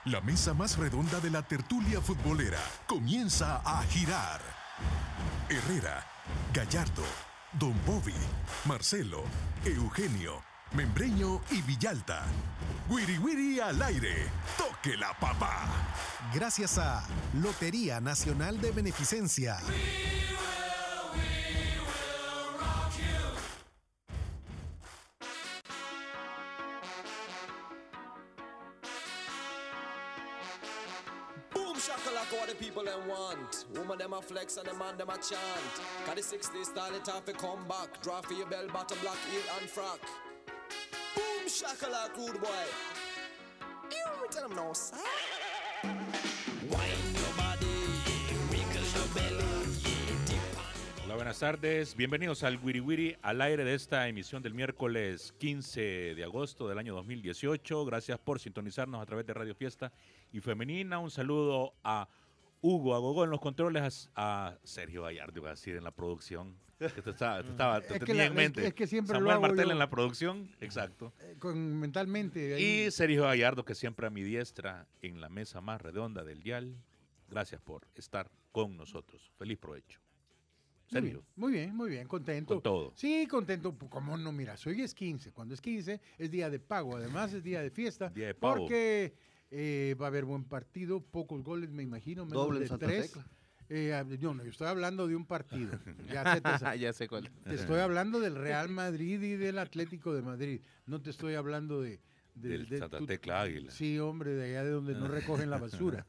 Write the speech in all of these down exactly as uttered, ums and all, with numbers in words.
La mesa más redonda de la tertulia futbolera comienza a girar. Herrera, Gallardo, Don Bobby, Marcelo, Eugenio, Membreño y Villalta. Wiri Wiri al aire. ¡Toque la papá! Gracias a Lotería Nacional de Beneficencia. Shakalaka what the people them want. Woman them a flex and the man them a chant. Cause the sixties style it off a come back. Draw for your bell bottom black heel and frock. Boom shakalaka rude boy. You tell them no sir. Wind your body, wrinkle your belly. Hola, buenas tardes. Bienvenidos al Wiri Wiri al aire de esta emisión del miércoles quince de agosto del año dos mil dieciocho. Gracias por sintonizarnos a través de Radio Fiesta y Femenina. Un saludo a Hugo Agogó en los controles, a, a Sergio Gallardo, iba a decir, en la producción. Que te estaba, te estaba, te es tenía la, en mente. Es, es que siempre Samuel lo hago Martel yo, en la producción, exacto. Eh, con, mentalmente. Ahí. Y Sergio Gallardo, que siempre a mi diestra en la mesa más redonda del dial. Gracias por estar con nosotros. Feliz provecho. Muy bien, muy bien, muy bien, contento. Con todo. Sí, contento. Como no, mira, hoy es quince. Cuando es quince es día de pago. Además es día de fiesta. Día de pago. Porque eh, va a haber buen partido, pocos goles, me imagino, menos Doble de en Santa tres. Tecla. Eh, yo no, yo estoy hablando de un partido. Ya, sé, te, ya sé cuál. te estoy hablando del Real Madrid y del Atlético de Madrid. No te estoy hablando de... de Del de, Santa tu, Tecla Águila. Sí, hombre, de allá de donde no recogen la basura.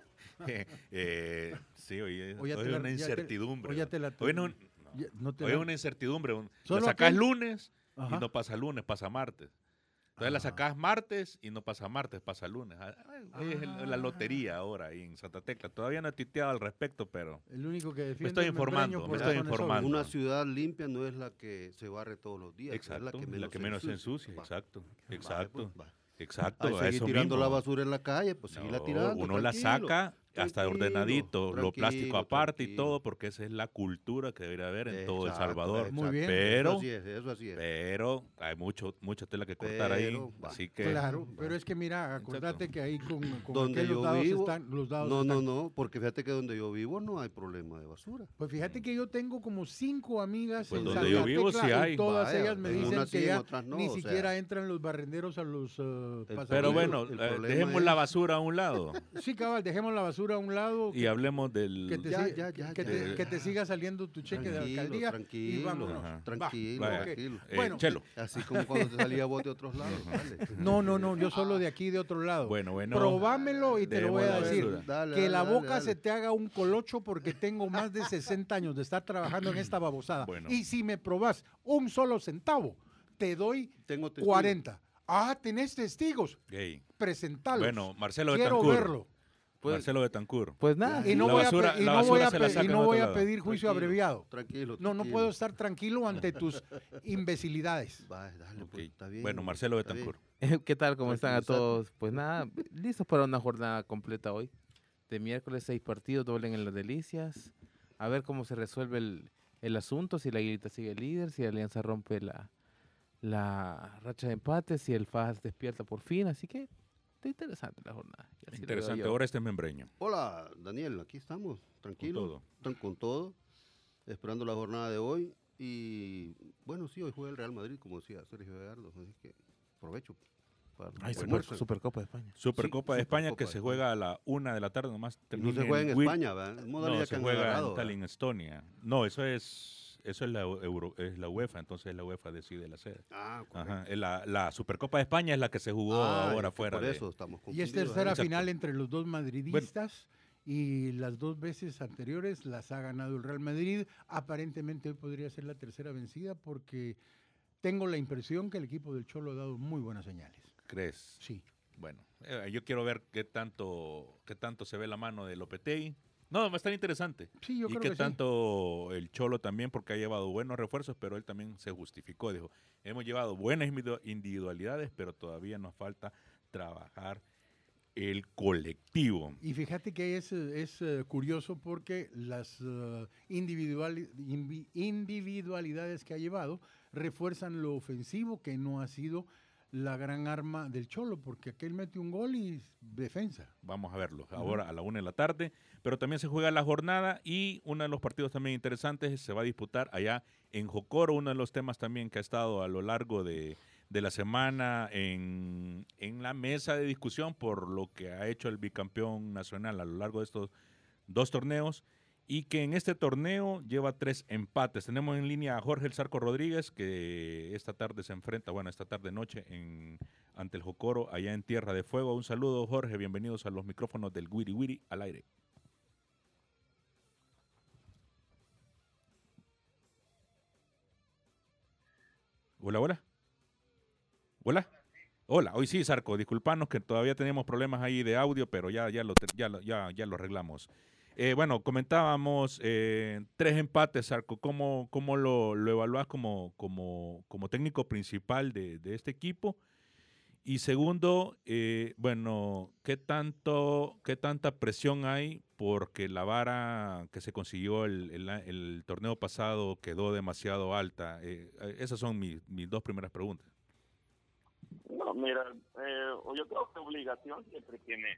eh, eh, sí, hoy es, O ya hoy te es la- una ya te- incertidumbre. o ya te la- Hoy no, no, Ya, no te hoy da- es una incertidumbre. Un- ¿Solo La sacás qué? lunes Ajá. y no pasa lunes, pasa martes. Entonces la Ajá. sacás martes y no pasa martes, pasa lunes. Ah, Hoy es el- la Ah. lotería ahora ahí en Santa Tecla. Todavía no he tuiteado al respecto, pero El único que defiende estoy es informando, Membreño me por estoy razones informando. obvias. Una ciudad limpia no es la que se barre todos los días, exacto, es la que menos, la que menos se ensucia. Va. Exacto, Va, exacto, pues, va. exacto. Ahí a seguir eso tirando mismo. la basura en la calle, pues seguirla No, tirando. uno la tranquilo, saca hasta tranquilo, ordenadito, lo plástico tranquilo, aparte y tranquilo. todo, porque esa es la cultura que debería haber en todo El Exacto, Salvador. Muy bien. Pero, Eso así es, eso así es. pero hay mucho, mucha tela que cortar ahí, Pero, va. así que Claro, pero es que mira, acordate que ahí con, con Donde aquel los yo dados vivo, están, los dados no, no, están. no, porque fíjate que donde yo vivo no hay problema de basura. Pues fíjate que yo tengo como cinco amigas Pues en donde Santa yo vivo Tecla sí y hay. todas Vaya, ellas me en dicen unas sí, que en ya otras no, ni o sea. siquiera entran los barrenderos a los uh, El pasajeros. pero bueno, el eh, problema dejemos es- la basura a un lado Sí, cabal, dejemos la basura a un lado. y hablemos del... que te, Ya, siga- ya, ya, que, ya, te, ya. que te siga saliendo tu cheque de Tranquilo, alcaldía y tranquilo, vámonos. Ajá. Va, tranquilo, Vaya. ok. tranquilo. Eh, Bueno, Chelo. Así como cuando te salía vos de otros lados. Dale. No, no, no, yo solo de aquí, de otro lado. Bueno, bueno. Probámelo y te lo voy a Dejemos la decir. basura. Dale, que dale, la dale, boca dale. se te haga un colocho porque tengo más de sesenta años de estar trabajando en esta babosada. Bueno. Y si me probás un solo centavo, te doy Tengo testigos. cuarenta. Ah, tenés testigos. Gay. Presentalos. Bueno, Marcelo Quiero Betancourt. verlo. Pues- Marcelo Betancourt. Pues nada, Y no La voy basura- a, pe- y la no voy basura a, se la pe- y sacan no a voy otro a lado. pedir juicio Tranquilo, abreviado. Tranquilo. No, no tranquilo. puedo estar tranquilo ante tus imbecilidades. Va, dale, Ok. pues, está bien. Bueno, Marcelo está bien. Betancourt. ¿qué tal? ¿Cómo están a Tranquilízate. todos? Pues nada, listos para una jornada completa hoy. De miércoles seis partidos, doble en las delicias. A ver cómo se resuelve el, el asunto, si la Aguilita sigue líder, si Alianza rompe la, la racha de empates, si el F A S despierta por fin. Así que está interesante la jornada. Y así lo veo Interesante. yo. Ahora este es Membreño. Hola, Daniel, aquí estamos, tranquilo. todo. Están con todo, esperando la jornada de hoy. Y bueno, sí, hoy juega el Real Madrid, como decía Sergio Gallardo. Así que aprovecho. Para Ay, bueno, Super- Supercopa de España. Supercopa Sí, de España Supercopa que de se España. juega a la una de la tarde nomás. no termina se juega en Wil- España, ¿verdad? Es modalidad No, que se han juega agarrado, en Tallinn, Estonia. No, eso es eso es la Euro, es la UEFA, entonces la UEFA decide la sede. Ah, correcto. Ajá. es La, la Supercopa de España es la que se jugó Ah, ahora es que fuera por de... eso estamos Y es confundidos, tercera ¿eh? Exacto. final entre los dos madridistas. Y las dos veces anteriores las ha ganado el Real Madrid. Aparentemente hoy podría ser la tercera vencida porque tengo la impresión que el equipo del Cholo ha dado muy buenas señales. ¿Crees? Sí. Bueno, eh, yo quiero ver qué tanto, qué tanto se ve la mano de Lopetegui. No, va a estar interesante. Sí, yo y creo qué que sí. tanto el Cholo también, porque ha llevado buenos refuerzos, pero él también se justificó. Dijo, hemos llevado buenas individu- individualidades, pero todavía nos falta trabajar el colectivo. Y fíjate que es, es uh, curioso porque las uh, individuali- invi- individualidades que ha llevado refuerzan lo ofensivo, que no ha sido la gran arma del Cholo, porque aquel mete un gol y defensa. Vamos a verlo ahora a la una de la tarde, pero también se juega la jornada y uno de los partidos también interesantes se va a disputar allá en Jocoro, uno de los temas también que ha estado a lo largo de, de la semana en, en la mesa de discusión por lo que ha hecho el bicampeón nacional a lo largo de estos dos torneos, y que en este torneo lleva tres empates. Tenemos en línea a Jorge El Zarco Rodríguez, que esta tarde se enfrenta, bueno, esta tarde noche en, ante el Jocoro, allá en Tierra de Fuego. Un saludo, Jorge, bienvenidos a los micrófonos del Wiri Wiri al aire. Hola, hola. Hola. Hola, hoy sí, Zarco, disculpanos que todavía tenemos problemas ahí de audio, pero ya, ya, lo, ya, lo, ya, ya lo arreglamos. Eh, bueno, comentábamos eh, tres empates, Zarco. ¿Cómo, cómo lo, lo evaluás como, como, como técnico principal de, de este equipo? Y segundo, eh, bueno, ¿qué tanto, qué tanta presión hay porque la vara que se consiguió el, el, el torneo pasado quedó demasiado alta? Eh, esas son mi, mis dos primeras preguntas. No, mira, eh, yo creo que obligación siempre tiene,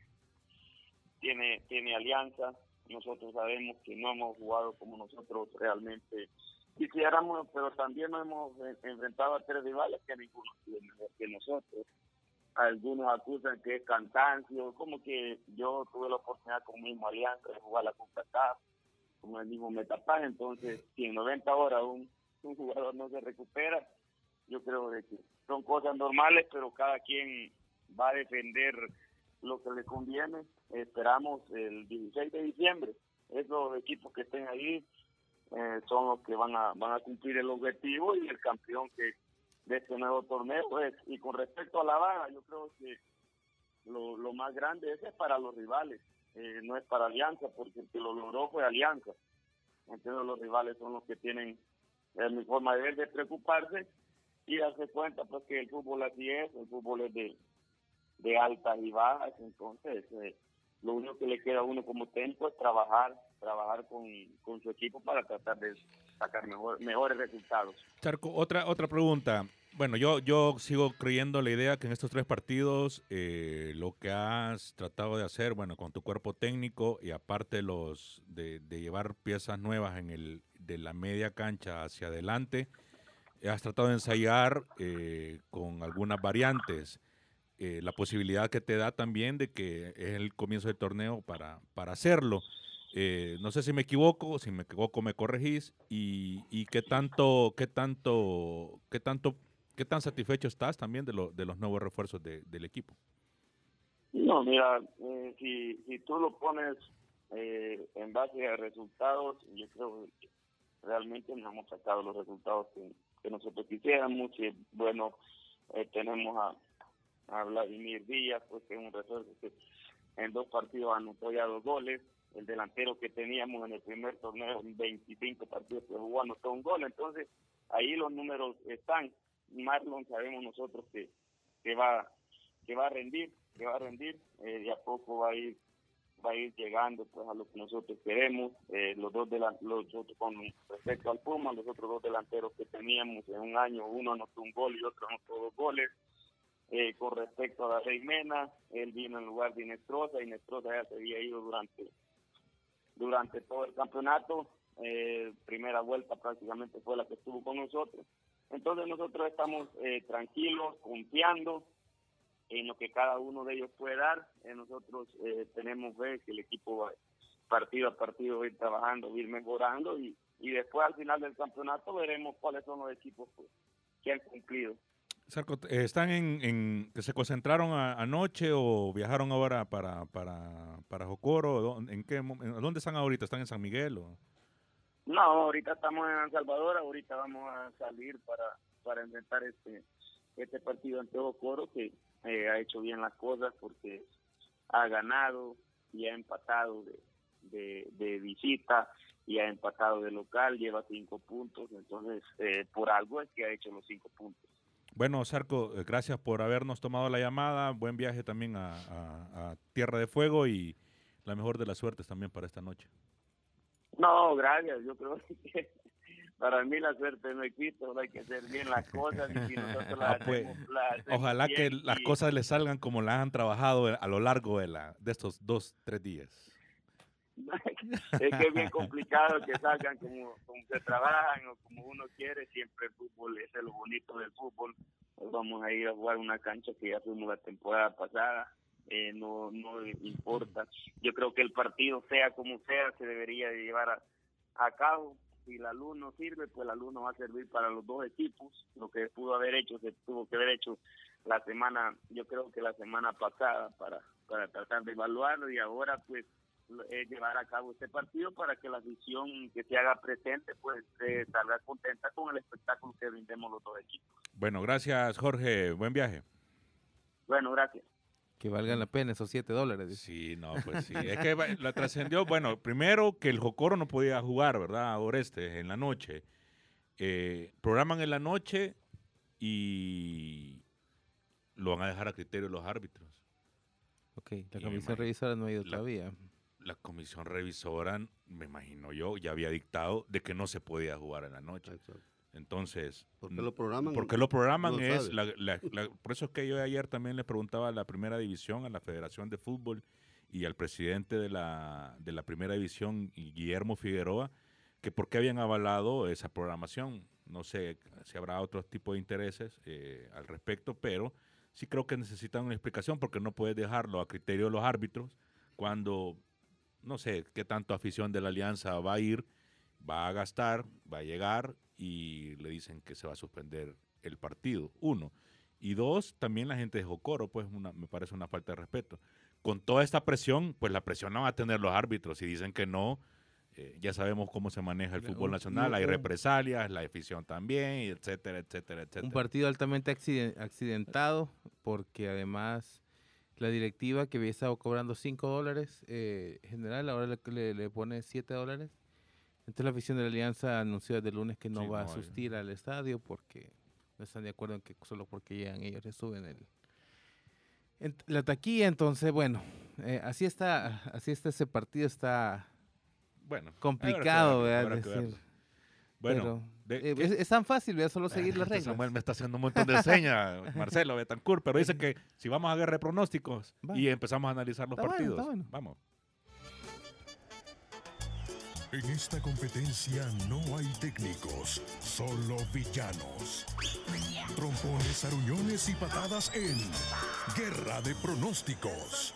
tiene, tiene Alianza. Nosotros sabemos que no hemos jugado como nosotros realmente quisiéramos, pero también nos hemos enfrentado a tres rivales que ninguno tiene mejor que nosotros. Algunos acusan que es cansancio, como que yo tuve la oportunidad con mi mismo Alianza de jugar la CONCACAF, con el mismo Metapán, entonces si en noventa horas un, un jugador no se recupera, yo creo de que son cosas normales, pero cada quien va a defender lo que le conviene. Esperamos el dieciséis de diciembre, esos equipos que estén ahí eh, son los que van a van a cumplir el objetivo y el campeón que de este nuevo torneo. Pues, y con respecto a la vara, yo creo que lo, lo más grande ese es para los rivales, eh, no es para Alianza, porque el que lo logró fue Alianza. Entonces los rivales son los que tienen, es mi forma de ver, de preocuparse y darse cuenta pues que el fútbol así es, el fútbol es de, de altas y bajas, entonces eh, lo único que le queda a uno como técnico es trabajar, trabajar con, con su equipo para tratar de sacar mejor, mejores resultados. Zarco, otra otra pregunta. Bueno, yo yo sigo creyendo la idea que en estos tres partidos eh, lo que has tratado de hacer, bueno, con tu cuerpo técnico y aparte los de, de llevar piezas nuevas en el de la media cancha hacia adelante, has tratado de ensayar eh, con algunas variantes. Eh, la posibilidad que te da también de que es el comienzo del torneo para, para hacerlo. Eh, no sé si me equivoco, si me equivoco me corregís, y, y qué tanto, qué tanto, qué tanto, qué tan satisfecho estás también de, lo, de los nuevos refuerzos de, del equipo. No, mira, eh, si, si tú lo pones eh, en base a resultados, yo creo que realmente no hemos sacado los resultados que, que nosotros quisiéramos. Y bueno, eh, tenemos a a Vladimir Díaz, pues que es un refuerzo que en dos partidos anotó ya dos goles. El delantero que teníamos en el primer torneo, en veinticinco partidos que jugó, anotó un gol. Entonces, ahí los números están. Marlon sabemos nosotros que, que va que va a rendir, que va a rendir, eh, de a poco va a ir va a ir llegando pues a lo que nosotros queremos. Eh, los dos delan- los otros, con respecto al Puma, los otros dos delanteros que teníamos en un año, uno anotó un gol y otro anotó dos goles. Eh, con respecto a David Mena, él vino en lugar de Inestrosa, Inestrosa ya se había ido durante durante todo el campeonato, eh, primera vuelta prácticamente fue la que estuvo con nosotros. Entonces nosotros estamos eh, tranquilos, confiando en lo que cada uno de ellos puede dar. Eh, nosotros eh, tenemos fe que el equipo va partido a partido va a ir trabajando, va a ir mejorando y, y después al final del campeonato veremos cuáles son los equipos pues, que han cumplido. Zarco, ¿están en, en que se concentraron a, anoche o viajaron ahora para para para Jocoro? ¿En qué en dónde están ahorita? ¿Están en San Miguel o? No, ahorita estamos en El Salvador, ahorita vamos a salir para para enfrentar este este partido ante Jocoro, que eh, ha hecho bien las cosas porque ha ganado y ha empatado de, de, de visita y ha empatado de local, lleva cinco puntos, entonces eh, por algo es que ha hecho los cinco puntos. Bueno, Zarco, gracias por habernos tomado la llamada. Buen viaje también a, a, a Tierra de Fuego y la mejor de las suertes también para esta noche. No, gracias. Yo creo que para mí la suerte no existe, solo hay que hacer bien las cosas y si nosotros las Ah, pues, hacemos, las hacemos Ojalá que bien las y- cosas les salgan como las han trabajado a lo largo de, la, de estos dos, tres días. es que es bien complicado que salgan como, como se trabajan o como uno quiere. Siempre el fútbol, ese es lo bonito del fútbol. Hoy vamos a ir a jugar una cancha que ya fuimos la temporada pasada, eh, no no importa. Yo creo que el partido, sea como sea, se debería de llevar a, a cabo. Si la luz no sirve, pues la luz no va a servir para los dos equipos. Lo que pudo haber hecho, se tuvo que haber hecho la semana, yo creo que la semana pasada, para, para tratar de evaluarlo, y ahora pues es llevar a cabo este partido para que la afición que se haga presente pues eh, salga contenta con el espectáculo que brindemos los dos equipos. Bueno, gracias Jorge, buen viaje. Bueno, gracias. Que valgan la pena esos siete dólares. dice. Sí, no, pues sí. Es que va- la trascendió, bueno, primero que el Jocoro no podía jugar, ¿verdad? Oreste, en la noche. Eh, programan en la noche y lo van a dejar a criterio de los árbitros. Ok, la Y comisión imagínate, revisora no ha ido la- todavía. La comisión revisora, me imagino yo, ya había dictado de que no se podía jugar en la noche. Exacto. Entonces, ¿Por qué lo programan? ¿por qué lo programan? No es sabe. la- la- la- por eso es que yo ayer también le preguntaba a la primera división, a la Federación de Fútbol y al presidente de la, de la primera división, Guillermo Figueroa, que por qué habían avalado esa programación. No sé si habrá otros tipos de intereses eh, al respecto, pero sí creo que necesitan una explicación porque no puedes dejarlo a criterio de los árbitros cuando no sé qué tanto afición de la Alianza va a ir, va a gastar, va a llegar y le dicen que se va a suspender el partido, uno. Y dos, también la gente de Jocoro, pues una, me parece una falta de respeto. Con toda esta presión, pues la presión no va a tener los árbitros. Si dicen que no, eh, ya sabemos cómo se maneja el fútbol nacional, hay represalias, la afición también, etcétera, etcétera, etcétera. Un partido altamente acciden- accidentado porque además la directiva que había estado cobrando cinco dólares eh, general ahora le, le, le pone siete dólares. Entonces la afición de la Alianza anunció desde el lunes que no Sí, va no, a asistir al estadio porque no están de acuerdo en que solo porque llegan ellos le suben el, en, la taquilla. Entonces, bueno, eh, así está así está ese partido, está bueno, complicado, habrá que verlo, ¿verdad? habrá que Decir, verlo. Bueno, pero, de- eh, ¿qué? es, es tan fácil, ¿verdad? Solo seguir las Este reglas. Samuel me está haciendo un montón de señas, Marcelo Betancourt, pero dice que si vamos a guerra de pronósticos Va. y empezamos a analizar los Está bueno, partidos, está bueno. vamos. En esta competencia no hay técnicos, solo villanos. Trompones, aruñones y patadas en Guerra de Pronósticos.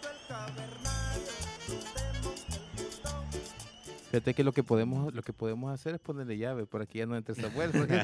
Fíjate que lo que podemos lo que podemos hacer es ponerle llave para que ya no entre Samuel. De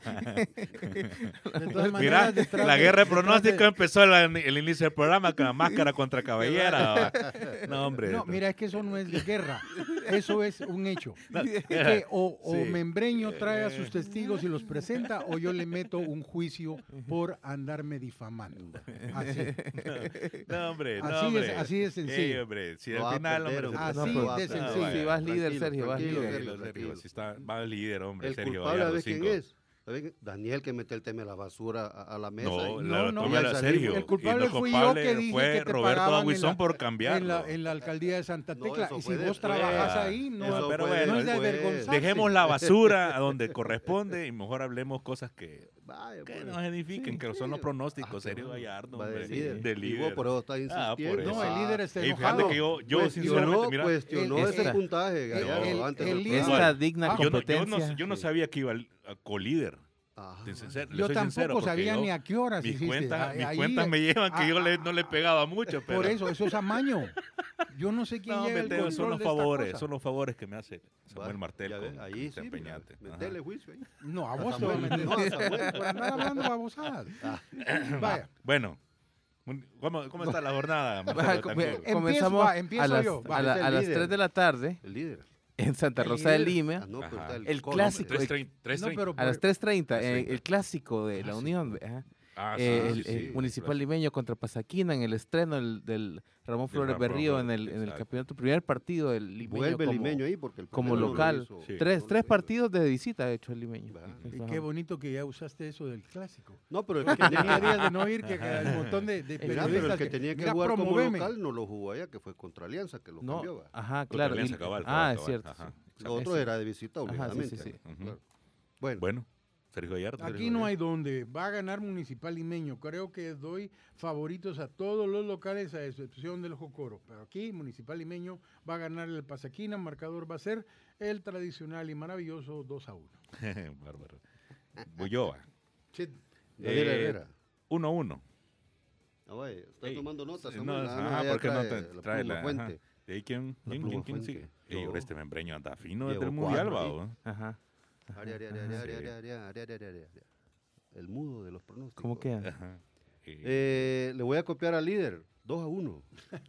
todas Mira, maneras, detrás la de- guerra de detrás pronósticos de- empezó la- el inicio del programa con la máscara contra cabellera. va. No, hombre. No, mira, es que eso no es de guerra, eso es un hecho. Que o, o Sí. Membreño trae a sus testigos y los presenta, o yo le meto un juicio por andarme difamando. Así, No, hombre, no, Así es- hombre. así de sencillo. Ey, hombre, si Lo al va a final, perder, hombre, hombre. se- Así No, pues, de va- sencillo. vaya, Sí, vas líder, tranquilo, Sergio, vas tranquilo, líder. Sergio, Sergio, tranquilo. si está, va el líder, hombre, El Sergio culpable Gallardo, de quién cinco. es. ¿Sabe? Daniel, que mete el tema de la basura a, a la mesa. No, y- la no, toma era el Sergio. El culpable y no fui yo culpable que dije fue que te Roberto pagaban en Aguizón la- por cambiarlo. en la, en la alcaldía de Santa No, Tecla. eso y si fue vos después. trabajas ahí, no, Eso pero fue bueno, no es de después. avergonzarse. Dejemos la basura a donde corresponde y mejor hablemos cosas que, Vaya, que pues. nos edifiquen, Sí, que son los sí. pronósticos, Ah, Sergio qué bueno. Gallardo. Va de hombre, líder. de Y líder. vos por eso estás Ah, por insistiendo. No, el Ah, líder está Ey, fíjate enojado. que yo, yo Cuestionó, sinceramente, mira, cuestionó el- ese esta- puntaje, Gallardo, el- antes el del líder- programa. Esta digna Ah, yo, no, yo, competencia. no, yo no sabía que iba al- a colíder. Ajá. Te sincero- le Yo soy tampoco sincero, porque sabía yo- ni a qué horas Mis, hiciste. cuentas, Ahí- mis ahí, cuentas me llevan que ah, yo le, ah, no le pegaba mucho, pero... Por eso, eso es amaño. Yo no sé quién No, lleva el Meteo, control son los de esta favores, cosa. son los favores que me hace Samuel Va, Martel ya con, ve, ahí con sí, este mira, empeñante. Ajá. metele juicio ahí. No, a A vos te voy a Samuel, meter. no, a Samuel. Por andar hablando babosadas. Vaya. Bueno, un- ¿cómo, cómo está la jornada? Marcelo Va, Betancourt? come- Empiezo, comenzamos va, empiezo a las, yo, va, a la- es el a las líder. tres de la tarde El líder. en Santa El Rosa de líder. Lima. Ah, no, pero Ajá. está el, El colo. clásico. tres treinta, tres No, treinta. pero A las tres treinta, tres eh, treinta. el clásico de la Unión, ajá. Ah, sí, Eh, sí, el, sí, el sí, Municipal claro. Limeño contra Pasaquina en el estreno del, del Ramón Del Flores Ramón Berrío en Flores, el, en el exacto. campeonato, primer partido del Limeño Vuelve el como, limeño ahí porque el como primero no lo local. hizo. Sí. tres, No tres lo hizo. partidos de visita ha hecho el Limeño. Va. Y Ajá. qué bonito que ya usaste eso del clásico. No, pero el que Tenía tenía, días de no ir que que un montón de, de Mira, pero periodistas el que tenía que mira, jugar como promoveme. local no lo jugó allá, que fue contra Alianza, que lo No, cambió. va. ajá, Contra claro. Alianza y- Cabal, ah, cabal, es cabal, cierto. ajá. sí. Lo otro Ese. era de visita, Ajá, sí, obligadamente. sí, sí. Claro. Bueno, Bueno, Sergio Gallardo. Aquí no hay donde. Va a ganar Municipal Limeño. Creo que doy favoritos a todos los locales a excepción del Jocoro. Pero aquí Municipal Limeño va a ganar el Pasaquina. Marcador va a ser el tradicional y maravilloso dos a uno. Bárbaro. Bulloa. Sí. Gabriel Eh, Herrera. uno a uno. Ah, vaya, está Ey, tomando notas. Sí, Samuel. no, Ah, ajá, ya ¿por qué no trae te la trae pluma la fuente. ajá. ¿De ahí quién, La quién, pluma quién, quién fuente. sigue? Ey, Yo. ahora este membreño anda fino Llevo desde el mundial, cuatro, va. ¿eh? Ajá. Are, are, are, are, are, are, are, are, are, are, are. El mudo de los pronósticos. ¿Cómo queda? Ajá. Eh, Eh, le voy a copiar al líder, dos a uno.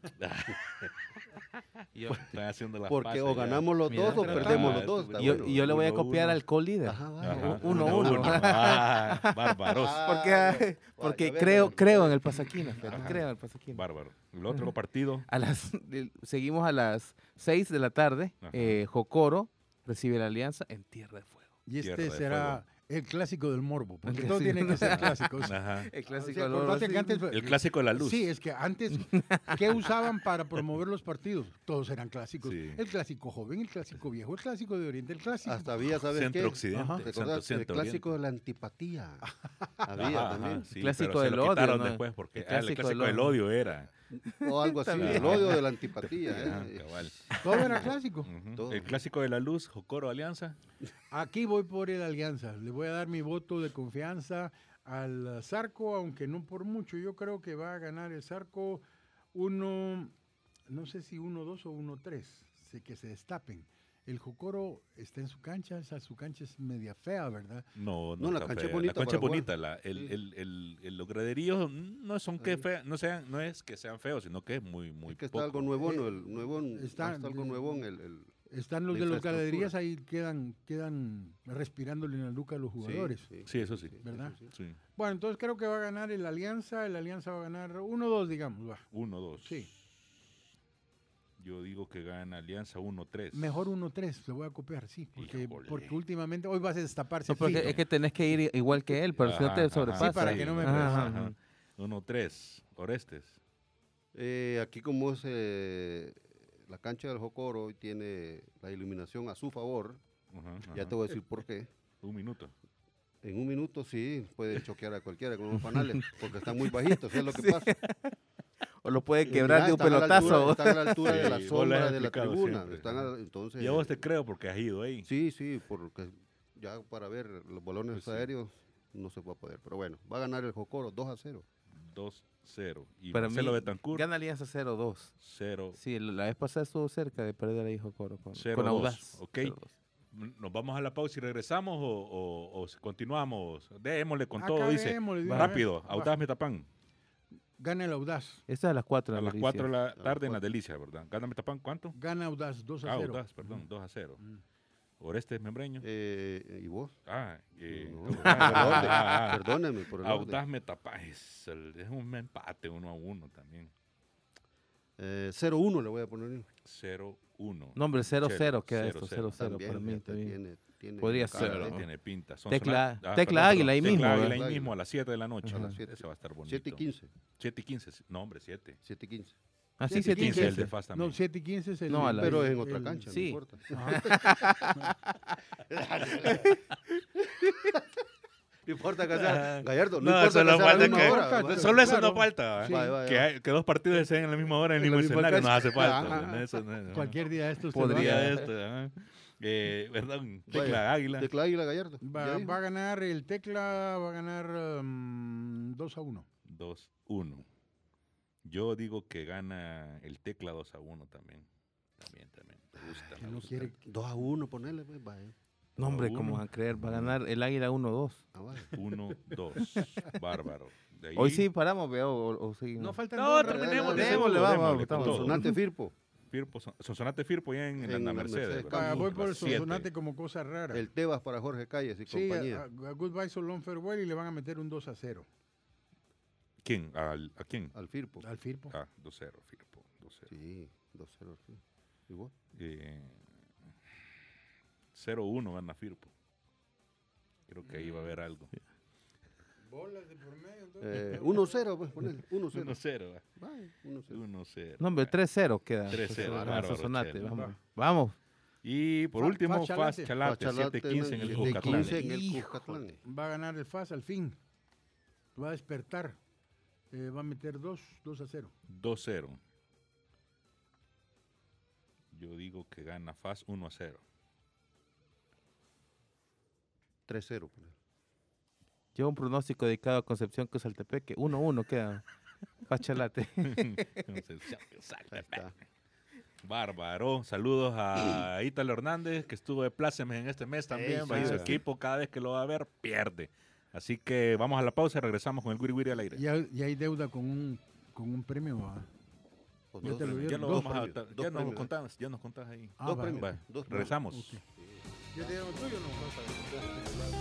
Yo, Están haciendo las Porque paces o ya. ganamos los Mira, dos o pero- perdemos Ah, los dos. tú- está yo, bueno. y yo le voy a Uno, copiar uno. al co-líder. Ajá, vaya. Ajá, Uno, uno, uno. uno. Ah, bárbaros. Porque, Ah, ah, porque vaya, creo, vaya. creo en el Pasaquina. fíjate, Ajá. Creo en el Pasaquina. Bárbaro. El otro partido, A las, el- seguimos a las seis de la tarde. Ajá. Eh, Jocoro recibe la Alianza en Tierra de Fuego. Y este Tierra de será el clásico del morbo. Porque El todo clásico. tiene que ser clásicos. ajá. El O clásico sea, del oro, acordate sí. que antes- El clásico de la luz. Sí, es que antes, ¿qué usaban para promover los partidos? Todos eran clásicos. Sí. El clásico joven, el clásico viejo, el clásico de Oriente, el clásico. Hasta había, ¿sabes Centro qué? Occidente, Ajá. ¿Te Centro, acordás? El Centro clásico Oriente. de la antipatía. Ajá, Había ajá, también. sí, Clásico pero se del lo odio, quitaron ¿no? después porque El ah, el clásico clásico del del odio era. O algo así, También. el odio de la antipatía. Ajá, ¿eh? cabal. Todo era clásico. Ujú. Todo. El clásico de la luz, Jocoro Alianza. Aquí voy por el Alianza. Le voy a dar mi voto de confianza al Zarco, aunque no por mucho. Yo creo que va a ganar el Zarco uno, no sé si uno dos o uno tres. Sé que se destapen. El Jocoro está en su cancha, esa su cancha es media fea, ¿verdad? No, no, No, la está cancha es fea. bonita La cancha para es bonita. La, el, Sí. el, el, el- los graderíos no son que fea, no sean, no es que sean feos, sino que es muy, muy Es que está poco. algo nuevón, el nuevón, Está- está, algo nuevón el, el- Están los La de los infraestructura. galerías ahí quedan, quedan respirándole en la nuca a los jugadores. Sí, eso sí. ¿Verdad? sí. Sí. Bueno, entonces creo que va a ganar el Alianza. El Alianza va a ganar uno dos, digamos. Va. Uno, dos. Sí. Yo digo que gana Alianza uno, tres. Mejor uno tres, le voy a copiar, sí. Porque, Híjole. porque últimamente, hoy vas a destaparse. No, porque fijo. es que tenés que ir i- igual que él, pero si no Ajá, te ajá, sobrepasa. Sí, para que no me Ajá, pase. ajá, Ajá. ajá. Uno, tres. Orestes. Eh, aquí como es eh, la cancha del Jocoro hoy tiene la iluminación a su favor, Ajá, ya ajá. te voy a decir por qué. Un minuto. En un minuto sí puede choquear a cualquiera con los panales, porque están muy bajitos, es lo que pasa. O lo puede Y quebrar mira, de un están a la altura- pelotazo. Están a la altura de la Sí, vos lo has sombra de la explicado tribuna. siempre. Están a- entonces, Y a vos te creo porque has ido ahí. Sí, sí, porque ya para ver los balones Pues sí. aéreos no se va a poder. Pero bueno, va a ganar el Jocoro dos a cero. dos cero. Y Para Marcelo mí, Betancourt, gana Alianza cero dos. cero. Sí, la vez pasada estuvo cerca de perder ahí Jocoro con, Cero con dos, Audaz. ok. cero dos. ¿Nos vamos a la pausa y regresamos o, o- o continuamos? Démosle con todo, dice. Acabémosle de una Rápido, vez. Audaz Metapán. Gana el Audaz. Esta es a las cuatro. A la las delicia. cuatro de la las tarde en la cuatro. delicia, ¿verdad? ¿Gana Metapán cuánto? Gana Audaz dos a Ah, cero. Audaz, perdón, dos a cero. Orestes Membreño. Eh, ¿Y vos? Ah, eh, No, ah, perdón, ah, ah, perdóneme por el Audaz orden. Metapán es, el- es un empate uno a uno también. Eh, cero uno le voy a poner. cero uno. No, hombre, cero cero Cero, queda cero, esto. cero. cero cero También, para mí. fíjate, también. tiene- tiene Podría cara, ser, ¿eh? ¿no? Tiene pinta. Tecla- Sonsonate- Tecla Águila ahí Tecla mismo, Águila ¿verdad? ahí mismo a las siete de la noche. A las siete. Ese va a estar bonito. siete y quince. siete y quince. No, hombre, siete. siete y quince. Ah, sí, siete siete y quince el quince. de Fast también. No, siete y quince es el. No, a la- Pero el- en otra el- cancha, sí. no importa. No importa que sea Gallardo, no, No, importa solo que sea a la falta misma que- hora, Claro, ¿va? Solo eso claro. no falta. ¿va? Sí. Vaya, vaya, Que, vaya. hay- que dos partidos estén en la misma hora en el En la mismo misma escenario nos cancha. hace falta. Ajá. ¿verdad? Eso no- no. Cualquier día de estos se Podría. va. Día de esto, ajá. Eh, perdón, Vaya, Tecla Águila. Tecla Águila Gallardo. Va, ¿Ya dijo? va a ganar el Tecla, va a ganar um, dos a uno. dos uno. Yo digo que gana el Tecla dos a uno también. También, también. Me gusta, Que me no gusta. quiere. dos a uno, ponele, pues, vaya. No, hombre, Uno. como van a creer, va a ganar el Águila uno dos. Ah, vaya. uno dos. Bárbaro. De ahí- Hoy sí paramos, veo, o, o seguimos. No faltan No, dos. terminemos Démosle, de démosle, seguro, vamos, démosle vamos, con estamos. todo. Sonsonate Firpo. Firpo, Son- Sonsonate Firpo ya en, en En la la Mercedes. Mercedes, ¿verdad? Va, voy por el Las siete. Sonsonate como cosa rara. El Tebas para Jorge Calles y Sí, compañía. a, a Goodbye So Long Farewell y le van a meter un dos a cero ¿Quién? ¿Al- ¿A quién? Al Firpo. al Firpo. Ah, dos cero, Firpo. dos cero. Sí, dos a cero. Sí. ¿Y vos? Eh, cero uno gana Firpo. Creo que ahí va a haber algo. Bolas de por medio. entonces. Eh, uno a cero, pues ponele. uno a cero. uno cero. Vaya, uno a cero. uno cero. No, hombre, tres cero queda. tres cero, Sonsonate, bárbaro, Sonsonate, Chelo. vamos. Vamos. Y por Fa- último, Faz Faz Chalate. Chalate, Faz Chalate siete quince en el de Cuscatlán. quince en el Hijo, Cuscatlán. va a ganar el F A S al fin. Va a despertar. Eh, va a meter dos, dos a cero. dos cero. Yo digo que gana Faz uno a cero. tres cero. Lleva un pronóstico dedicado a Concepción que Saltepeque. uno uno queda. Pachalate. Ahí está. Bárbaro. Saludos a Ítalo Hernández, que estuvo de plácemes en este mes también. Ey, Va a ir su sí. equipo, cada vez que lo va a ver, pierde. Así que vamos a la pausa y regresamos con el Wiri Wiri al aire. Ya, ya hay deuda con un, con un premio. ¿Va? Pues Ya dos te lo premios. Ya dieron. lo Dos vamos a premios, ya dos nos premios. contás, ya nos contás ahí. Ah, Dos va. premios. Va, Dos premios. regresamos. Ok. Yo te digo tuyo, no.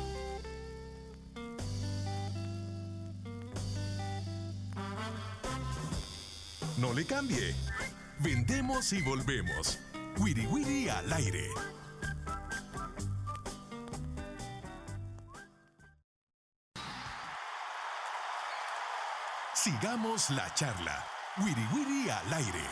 No le cambie. Vendemos y volvemos. Wiri Wiri al aire. Sigamos la charla. Wiri Wiri al aire.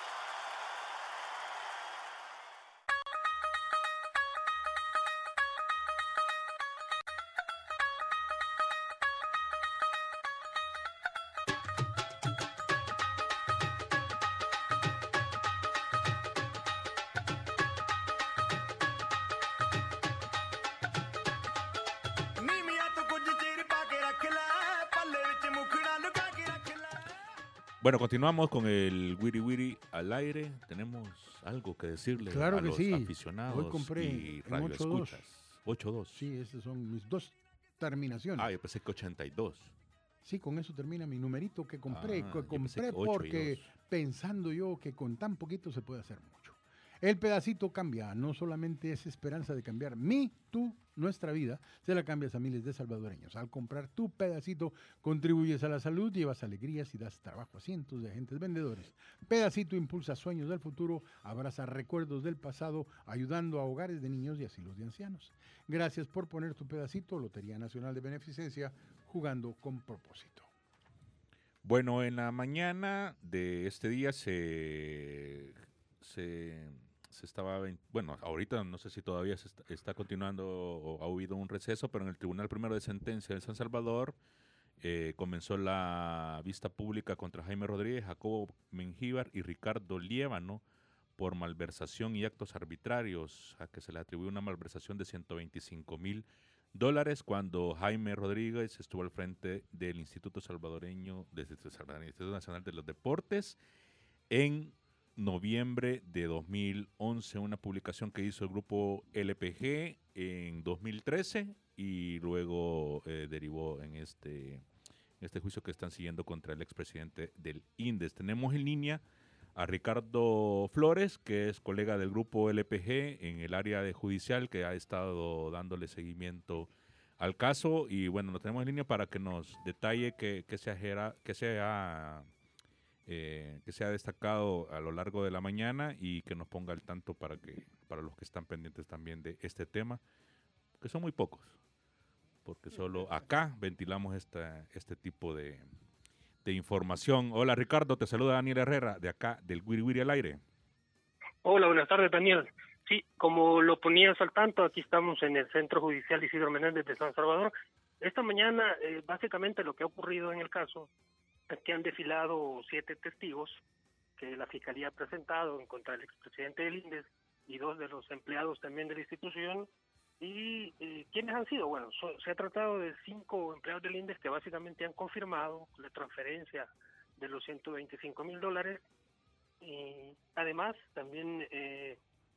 Bueno, continuamos con el Wiri Wiri al aire. Tenemos algo que decirle Claro a que los sí. aficionados Hoy compré y en ocho dos. radioescuchas. ocho dos. Sí, esas son mis dos terminaciones. Ah, yo pensé que ochenta y dos. Sí, con eso termina mi numerito que compré. Ah, que yo pensé compré que ocho y porque dos. pensando yo que con tan poquito se puede hacer mucho. El pedacito cambia, no solamente es esperanza de cambiar mi, tu, nuestra vida, se la cambias a miles de salvadoreños. Al comprar tu pedacito, contribuyes a la salud, llevas alegrías y das trabajo a cientos de agentes vendedores. Pedacito impulsa sueños del futuro, abraza recuerdos del pasado, ayudando a hogares de niños y asilos de ancianos. Gracias por poner tu pedacito, Lotería Nacional de Beneficencia, jugando con propósito. Bueno, en la mañana de este día se, se, se estaba, ven- bueno, ahorita no sé si todavía se está, está continuando o ha habido un receso, pero en el Tribunal Primero de Sentencia de San Salvador eh, comenzó la vista pública contra Jaime Rodríguez, Jacobo Mengíbar y Ricardo Liévano por malversación y actos arbitrarios, a que se le atribuye una malversación de ciento veinticinco mil dólares cuando Jaime Rodríguez estuvo al frente del Instituto Salvadoreño, desde el Instituto Nacional de los Deportes, en noviembre de dos mil once, una publicación que hizo el grupo L P G en dos mil trece y luego eh, derivó en este, en este juicio que están siguiendo contra el expresidente del INDES. Tenemos en línea a Ricardo Flores, que es colega del grupo L P G en el área de judicial, que ha estado dándole seguimiento al caso. Y bueno, lo tenemos en línea para que nos detalle qué que se, ha, que se, ha, eh, que se ha destacado a lo largo de la mañana y que nos ponga al tanto para, que, para los que están pendientes también de este tema, que son muy pocos, porque solo acá ventilamos esta, este tipo de... de información. Hola Ricardo, te saluda Daniel Herrera de acá del Wiri Wiri al aire. Hola, buenas tardes Daniel. Sí, como lo ponías al tanto, aquí estamos en el Centro Judicial Isidro Menéndez de San Salvador. Esta mañana, eh, básicamente lo que ha ocurrido en el caso es que han desfilado siete testigos que la Fiscalía ha presentado en contra del expresidente del INDES y dos de los empleados también de la institución. ¿Y eh, quiénes han sido? Bueno, so, se ha tratado de cinco empleados del INDES que básicamente han confirmado la transferencia de los ciento veinticinco mil dólares. Y además, también eh,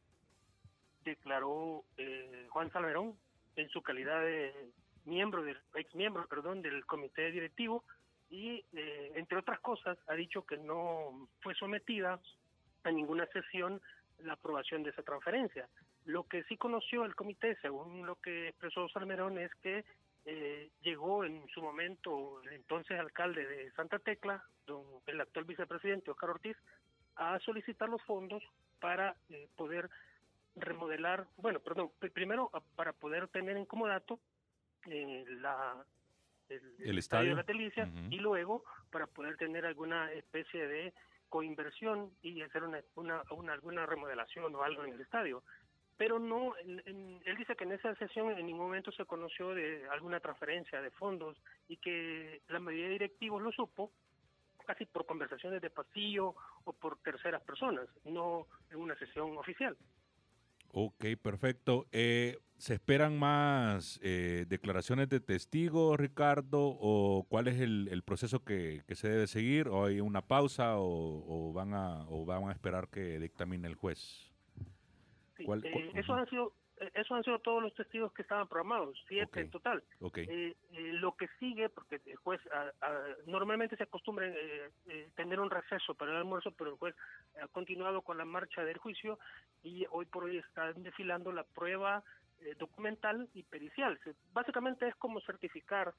declaró eh, Juan Salmerón en su calidad de miembro, del ex miembro, perdón, del comité directivo y, eh, entre otras cosas, ha dicho que no fue sometida a ninguna sesión la aprobación de esa transferencia. Lo que sí conoció el comité, según lo que expresó Salmerón, es que eh, llegó en su momento el entonces alcalde de Santa Tecla, don, el actual vicepresidente Oscar Ortiz, a solicitar los fondos para eh, poder remodelar, bueno, perdón, primero a, para poder tener en comodato eh, la, el, el, el estadio estadio de la Delicia, uh-huh. y luego para poder tener alguna especie de coinversión y hacer una, una, una alguna remodelación o algo en el estadio. pero no, en, en, él dice que en esa sesión en ningún momento se conoció de alguna transferencia de fondos y que la mayoría de directivos lo supo casi por conversaciones de pasillo o por terceras personas, no en una sesión oficial. Ok, perfecto. Eh, ¿Se esperan más eh, declaraciones de testigos, Ricardo? ¿O cuál es el, el proceso que, que se debe seguir? ¿O hay una pausa o, o, van, a, o van a esperar que dictamine el juez? Sí, ¿Cuál, eh, cuál? esos Uh-huh. han sido esos han sido todos los testigos que estaban programados, siete Okay. en total. Okay. Eh, eh, lo que sigue, porque el juez a, a, normalmente se acostumbra eh, eh, tener un receso para el almuerzo, pero el juez ha continuado con la marcha del juicio y hoy por hoy están desfilando la prueba eh, documental y pericial. Se, básicamente es como certificar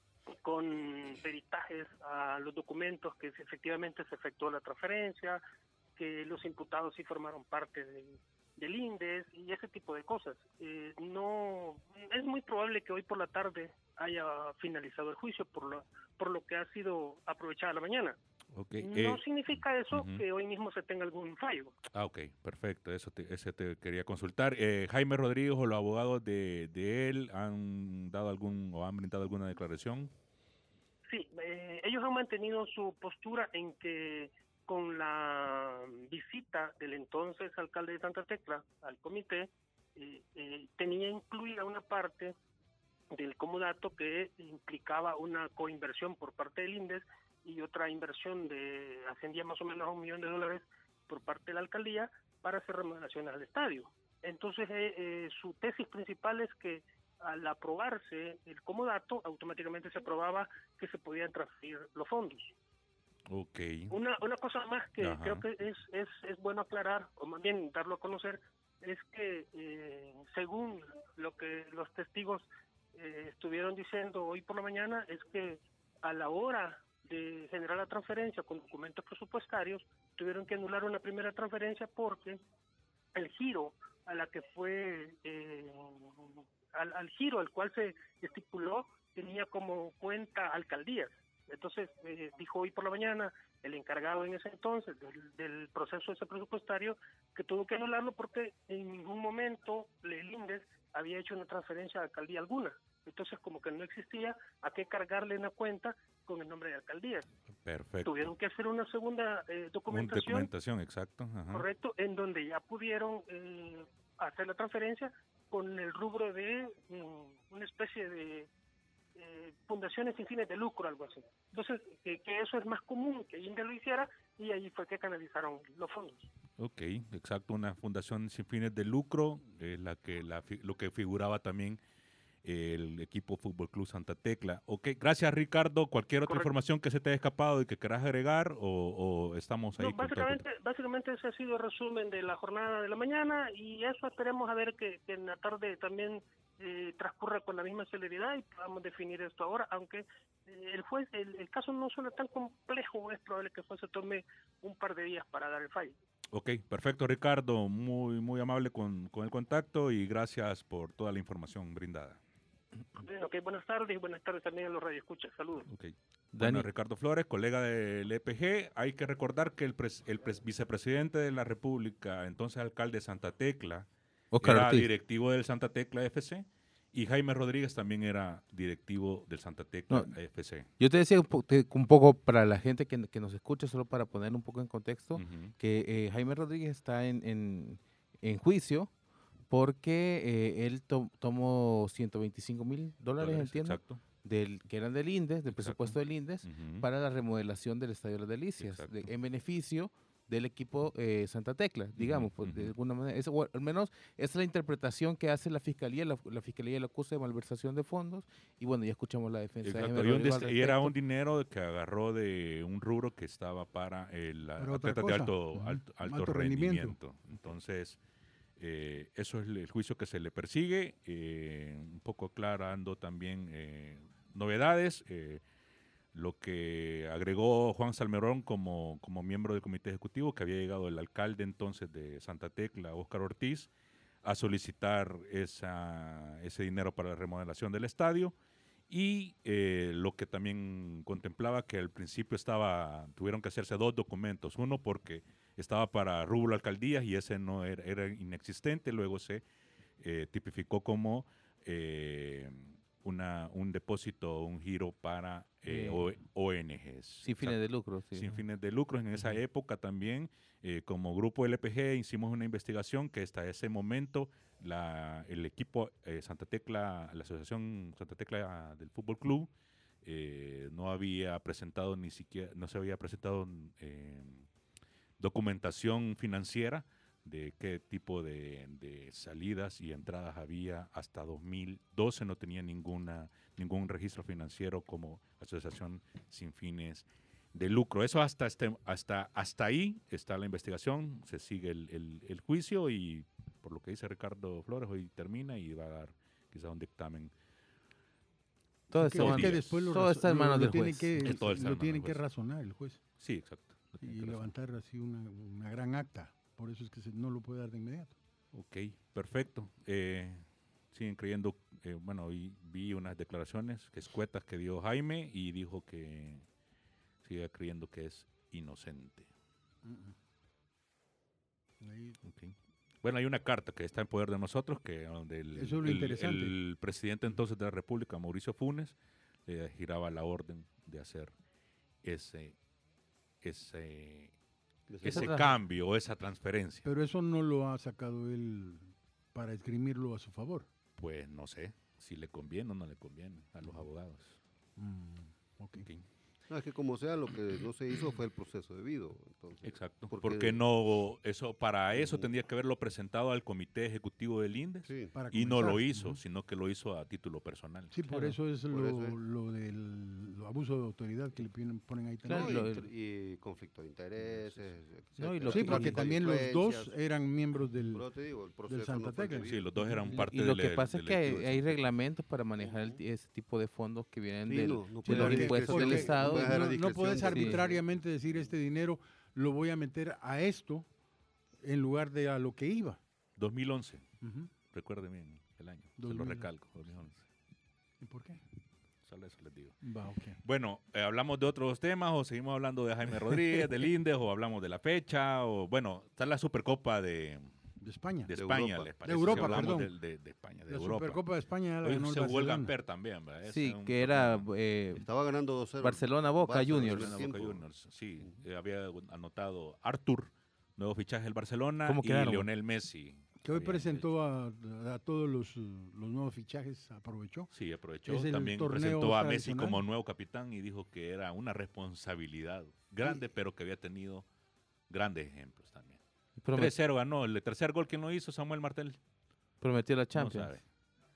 con peritajes a los documentos que efectivamente se efectuó la transferencia, que los imputados sí formaron parte de del INDES y ese tipo de cosas. Eh, no es muy probable que hoy por la tarde haya finalizado el juicio por lo por lo que ha sido aprovechada la mañana. Okay. No Eh, significa eso uh-huh. que hoy mismo se tenga algún fallo. Ah, ok, perfecto, eso te, ese te quería consultar. Eh, Jaime Rodríguez o los abogados de, de él han dado algún o han brindado alguna declaración. Sí, eh, ellos han mantenido su postura en que con la visita del entonces alcalde de Santa Tecla al comité, eh, eh, tenía incluida una parte del comodato que implicaba una coinversión por parte del INDES y otra inversión de ascendía más o menos a un millón de dólares por parte de la alcaldía para hacer remodelaciones al estadio. Entonces, eh, eh, su tesis principal es que al aprobarse el comodato, automáticamente se aprobaba que se podían transferir los fondos. Okay. Una una cosa más que Ajá. creo que es, es es bueno aclarar, o más bien darlo a conocer, es que eh, según lo que los testigos eh, estuvieron diciendo hoy por la mañana, es que a la hora de generar la transferencia con documentos presupuestarios, tuvieron que anular una primera transferencia porque el giro a la que fue, eh, al, al giro al cual se estipuló, tenía como cuenta alcaldías. Entonces, eh, dijo hoy por la mañana el encargado en ese entonces del, del proceso ese presupuestario que tuvo que anularlo porque en ningún momento el INDES había hecho una transferencia a alcaldía alguna. Entonces, como que no existía a qué cargarle una cuenta con el nombre de alcaldías. Perfecto. Tuvieron que hacer una segunda eh, documentación. Una documentación, exacto. Ajá. Correcto, en donde ya pudieron eh, hacer la transferencia con el rubro de um, una especie de Eh, fundaciones sin fines de lucro, algo así. Entonces, que, que eso es más común que INDES lo hiciera y ahí fue que canalizaron los fondos. Ok, exacto, una fundación sin fines de lucro, eh, la que la, lo que figuraba también el equipo Fútbol Club Santa Tecla. Ok, gracias Ricardo. ¿Cualquier otra Correcto. información que se te haya escapado y que quieras agregar o, o estamos ahí? No, básicamente, básicamente ese ha sido el resumen de la jornada de la mañana y eso esperemos a ver que, que en la tarde también eh, transcurra con la misma celeridad y podamos definir esto ahora, aunque eh, el juez, el, el caso no suena tan complejo, es probable que el juez se tome un par de días para dar el fallo. Ok, perfecto Ricardo, muy muy amable con, con el contacto y gracias por toda la información brindada. Ok, buenas tardes y buenas tardes también a los radioescuchas, saludos. Okay. Bueno, Ricardo Flores, colega del E P G, hay que recordar que el, pres, el pres, vicepresidente de la República, entonces alcalde de Santa Tecla, Oscar era Ortiz. directivo del Santa Tecla F C y Jaime Rodríguez también era directivo del Santa Tecla no, F C. Yo te decía un, po te, un poco para la gente que, que nos escucha, solo para poner un poco en contexto, uh-huh. que eh, Jaime Rodríguez está en, en, en juicio porque eh, él to tomó ciento veinticinco mil dólares, entiendo, exacto. Del, que eran del INDES, del exacto. presupuesto del INDES, uh-huh. para la remodelación del Estadio de las Delicias, de, en beneficio del equipo eh, Santa Tecla, digamos, uh-huh. pues, de alguna manera. Eso, o al menos esa es la interpretación que hace la Fiscalía, la, la Fiscalía lo acusa de malversación de fondos, y bueno, ya escuchamos la defensa exacto. de Jaime Rodríguez. Y era un dinero que agarró de un rubro que estaba para el atleta de alto, uh-huh. alto, alto, alto rendimiento. rendimiento. Entonces... Eh, eso es el juicio que se le persigue, eh, un poco aclarando también eh, novedades, eh, lo que agregó Juan Salmerón como, como miembro del comité ejecutivo, que había llegado el alcalde entonces de Santa Tecla, Óscar Ortiz, a solicitar esa, ese dinero para la remodelación del estadio, Y eh, lo que también contemplaba que al principio estaba, tuvieron que hacerse dos documentos. Uno porque estaba para rubro alcaldías y ese no era, era inexistente. Luego se eh, tipificó como eh, una, un depósito, un giro para eh, Eh, O N Ges. Sin fines de lucro. Sí, Sin ¿no? fines de lucro. En esa época también, eh, como grupo L P G, hicimos una investigación que hasta ese momento la, el equipo eh, Santa Tecla, la Asociación Santa Tecla del Fútbol Club, eh, no había presentado ni siquiera, no se había presentado eh, documentación financiera de qué tipo de, de salidas y entradas había. Hasta dos mil doce no tenía ninguna, ningún registro financiero como asociación sin fines de lucro. Eso hasta, este, hasta, hasta ahí está la investigación, se sigue el, el, el juicio y por lo que dice Ricardo Flores, hoy termina y va a dar quizás un dictamen. Todo, Que- está, es que después lo, todo razo- está en lo- manos lo del tiene juez. que, Que todo está en lo manos tiene del que juez. razonar el juez Sí, exacto. Lo tiene y que levantar así una, una gran acta. Por eso es que se- no lo puede dar de inmediato. Ok, perfecto. Eh, siguen creyendo, eh, bueno, hoy vi unas declaraciones que escuetas que dio Jaime y dijo que sigue creyendo que es inocente. Ahí- Ok. Bueno, hay una carta que está en poder de nosotros, que donde el, Eso es lo el- interesante. el presidente entonces de la República, Mauricio Funes, le giraba la orden de hacer ese, ese, Esa ese tra- cambio o esa transferencia. Pero eso no lo ha sacado él para esgrimirlo a su favor. Pues no sé si le conviene o no le conviene a los abogados. Ok. Ok. No, es que como sea, lo que no se hizo fue el proceso debido. Entonces, Exacto. porque- Porque no, eso, para eso Ujú. tendría que haberlo presentado al comité ejecutivo del INDES Sí. Para y no lo comenzar. hizo, Ujú. sino que lo hizo a título personal. Sí, por Claro. eso es Por lo, eso es. lo del lo abuso de autoridad que le ponen, ponen ahí también. No, Claro, y, lo- tr- y conflicto de intereses. No, y etcétera, lo Sí, que- porque tráfico de también los dos influencias. eran miembros del... Pero te digo, el proceso Santa no fue Tecla. debido. Sí, los dos eran Y- parte y lo del- que pasa es del que hay, electivo de hay Santa Tecla. reglamentos para manejar el ti- ese tipo de fondos que vienen Sí, del, no, no de puede los haber impuestos del discreción, Estado. no puede haber no, no discreción puedes de- arbitrariamente decir este dinero lo voy a meter a esto en lugar de a lo que iba. dos mil once, Ujú. recuerden bien el año, se dos lo mil recalco, dos mil once. ¿Y por qué? Solo eso les digo. Va, ok. Bueno, eh, ¿hablamos de otros temas o seguimos hablando de Jaime Rodríguez, del INDES, o hablamos de la fecha? O bueno, está la Supercopa de, De España. de De España, Europa. ¿les De parece? Europa, Si hablamos perdón. del- de, de España, de la Europa. Supercopa de España ya la Hoy ganó el se jugó el Barcelona. Gamper también, ¿verdad? Ese Sí, es un que era torneo. eh, Estaba ganando dos cero. Barcelona Boca Barça, Juniors. primer Barcelona, Boca tiempo. Juniors, sí. Eh, había anotado Artur, nuevo fichaje del Barcelona, ¿Cómo y quedaron? Lionel Messi. Que hoy habían presentó a, a todos los, uh, los nuevos fichajes, aprovechó. hecho. Sí, aprovechó. Es el También torneo presentó a Messi tradicional. como nuevo capitán y dijo que era una responsabilidad grande, pero que había tenido grandes ejemplos también. Promet- tres cero ganó. El tercer gol, ¿quién lo hizo? Samuel Martel. prometió la No Champions. sabe.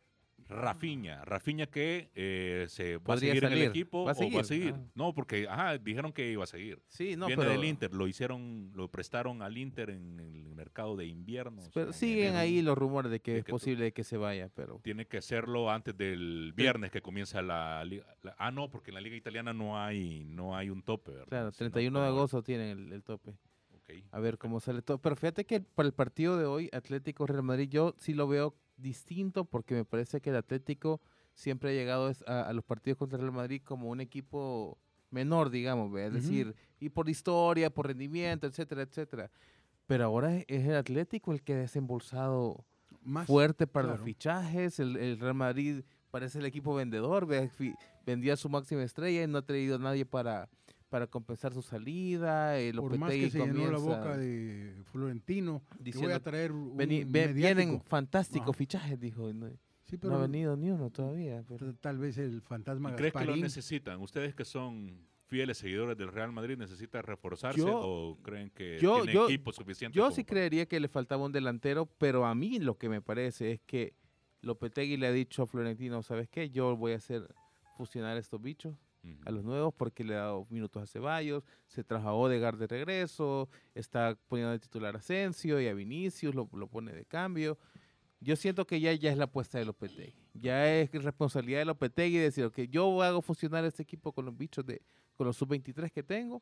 Rafinha, Rafinha que eh, se va a Podría seguir en el salir. equipo ¿Va a o va a seguir? seguir. Ah. No, porque ajá, dijeron que iba a seguir. Sí, no, Viene pero, del Inter, lo hicieron, lo prestaron al Inter en el mercado de invierno. o pero sea, en siguen enero. ahí los rumores de que de es que tú- posible que se vaya, pero Tiene que hacerlo antes del viernes que comienza la liga. la- ah, no, porque en la liga italiana no hay, no hay un tope, ¿verdad? claro, Sino treinta y uno de como- agosto tienen el, el tope. Ok. A ver cómo sale todo. Pero fíjate que para el partido de hoy, Atlético Real Madrid, yo sí lo veo distinto porque me parece que el Atlético siempre ha llegado es- a, a los partidos contra el Real Madrid como un equipo menor, digamos, ¿ve? Es Ujú. decir, y por historia, por rendimiento, etcétera, etcétera. Pero ahora es, es el Atlético el que ha desembolsado Más fuerte para claro. los fichajes. El, el Real Madrid parece el equipo vendedor, ¿ve? Fi- vendía su máxima estrella y no ha traído a nadie para, para compensar su salida. El Por más que se llenó la boca de Florentino, que voy diciendo, a traer un Veni- ve- vienen mediático. fantásticos Ajá. fichajes, dijo. y No, Sí, no pero ha venido ni uno todavía. pero- t- tal vez el fantasma ¿Y crees que lo Gasparín. necesitan? ¿Ustedes que son fieles seguidores del Real Madrid necesitan reforzarse Yo- o creen que yo- tiene yo- equipo suficiente? Yo como sí para- creería que le faltaba un delantero, pero a mí lo que me parece es que Lopetegui le ha dicho a Florentino, ¿sabes qué? Yo voy a hacer fusionar estos bichos Ujú. a los nuevos porque le ha dado minutos a Ceballos, se trajo a Odegaard de regreso, está poniendo de titular a Asensio y a Vinicius, lo, lo pone de cambio. Yo siento que ya, ya es la apuesta de Lopetegui. Ya es responsabilidad de Lopetegui decir, que yo hago funcionar este equipo con los bichos, de, con los sub veintitrés que tengo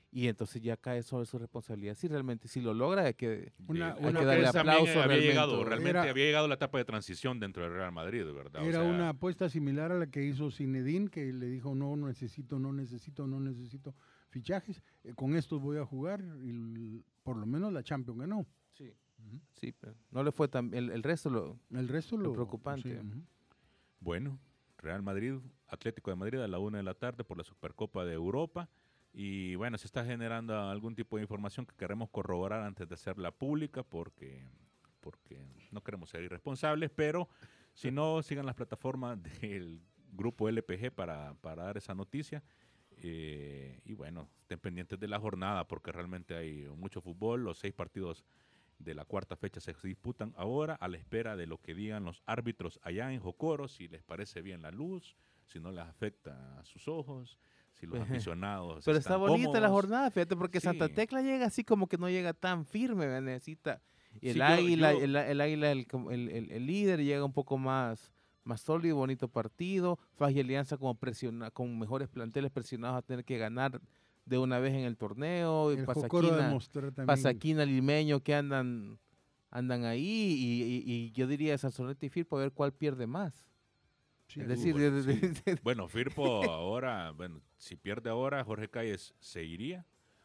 y entonces ya cae sobre su responsabilidad. Si realmente, si lo logra, hay que, Una- hay una- que darle También aplauso. había realmente. llegado, realmente Era- había llegado la etapa de transición dentro del Real Madrid, ¿verdad? O Era sea, una apuesta similar a la que hizo Zinedine, que le dijo no necesito, no necesito, no necesito fichajes. Eh, con estos voy a jugar y l- por lo menos la Champions ganó. Sí, sí, pero no le fue tan, el, el resto lo, El resto lo lo preocupante. sí, ujú. Bueno, Real Madrid, Atlético de Madrid a la una de la tarde por la Supercopa de Europa. Y bueno, se está generando algún tipo de información que queremos corroborar antes de hacerla pública porque, porque no queremos ser irresponsables, pero si no, sigan las plataformas del grupo L P G para, para dar esa noticia. Eh, y bueno, estén pendientes de la jornada porque realmente hay mucho fútbol. Los seis partidos de la cuarta fecha se disputan ahora a la espera de lo que digan los árbitros allá en Jocoro, si les parece bien la luz, si no les afecta a sus ojos, si los aficionados Pero está están bonita la cómodos. jornada, fíjate, porque Sí. Santa Tecla llega así como que no llega tan firme, ¿verdad? Necesita el Sí, yo- águila, yo- el, el águila, el, el, el- el líder llega un poco más, más sólido, bonito partido. Faj y Alianza como presiona, con mejores planteles presionados a tener que ganar de una vez en el torneo. El Jocoro Pasaquina, demostró también. Pasaquina, Limeño que andan, andan ahí y, y- y yo diría Sansonetti y Firpo a ver cuál pierde más. Sí, es Uh, decir, bueno, de- de- sí. de- Bueno, Firpo ahora, bueno, si pierde ahora, Jorge Calles se iría.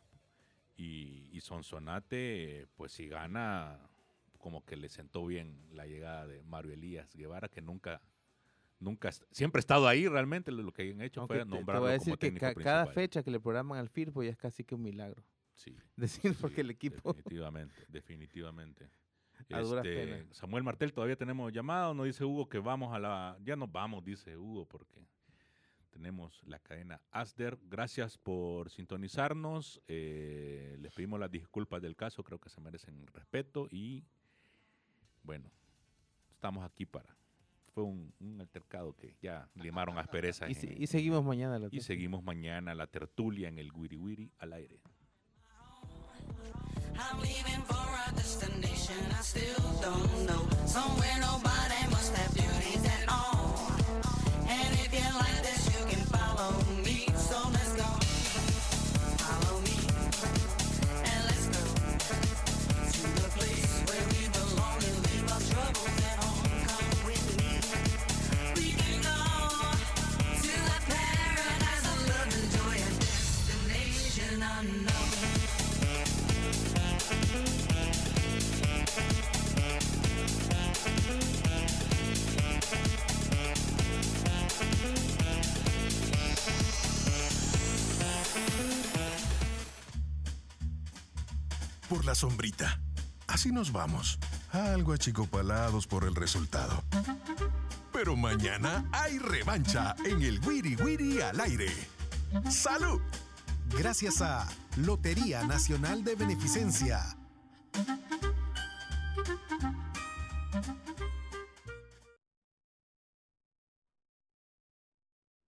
Y, y Sonsonate, pues si gana, como que le sentó bien la llegada de Mario Elías Guevara, que nunca, nunca, est- siempre ha estado ahí realmente. Lo que han hecho aunque fue te- te, nombrarlo voy a como decir que técnico ca- principal. cada fecha que le programan al Firpo ya es casi que un milagro. Sí, Decir, sí, porque el equipo... Definitivamente, definitivamente. A duras Este, penas. Samuel Martel, todavía tenemos llamado, nos dice Hugo que vamos a la... Ya nos vamos, dice Hugo, porque tenemos la cadena Asder. Gracias por sintonizarnos. Eh, les pedimos las disculpas del caso, creo que se merecen respeto y bueno, estamos aquí para... Fue un, un altercado que ya limaron asperezas. Y, se- en- y seguimos mañana. a las y doce. seguimos mañana la tertulia en el Wiri Wiri al aire. I'm leaving for a destination I still don't know. Somewhere nobody must have duties at all. And if you like this, you can follow me. So let's go. Follow me. And let's go to the place where we belong and leave our troubles at home. Come with me. We can go to the paradise of love and joy, a destination unknown. Por la sombrita. Así nos vamos. Algo achicopalados por el resultado. Pero mañana hay revancha en el Wiri Wiri al aire. ¡Salud! Gracias a Lotería Nacional de Beneficencia.